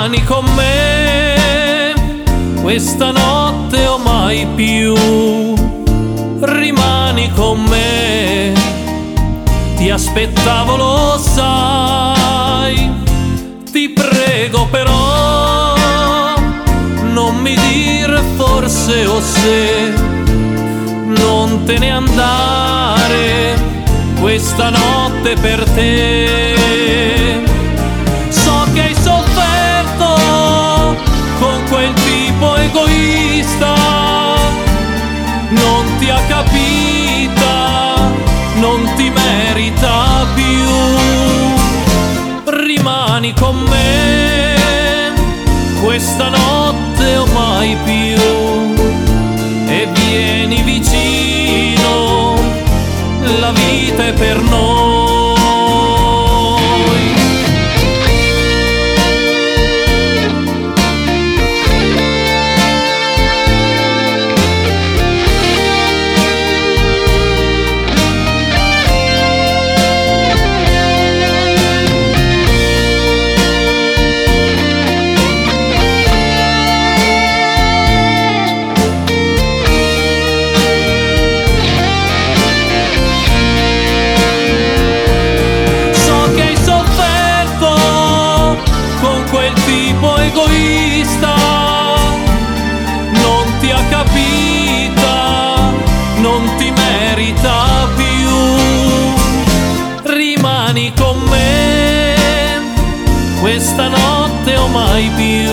rimani con me questa notte o mai più. Rimani con me, ti aspettavo, lo sai. Ti prego però, non mi dire forse o se, non te ne andare questa notte per te. So che hai sofferto con quel tipo egoista, non ti ha capita, non ti merita più. Rimani con me questa notte o mai più, e vieni vicino, la vita è per noi. Egoista, non ti ha capita, non ti merita più. Rimani con me questa notte o mai più.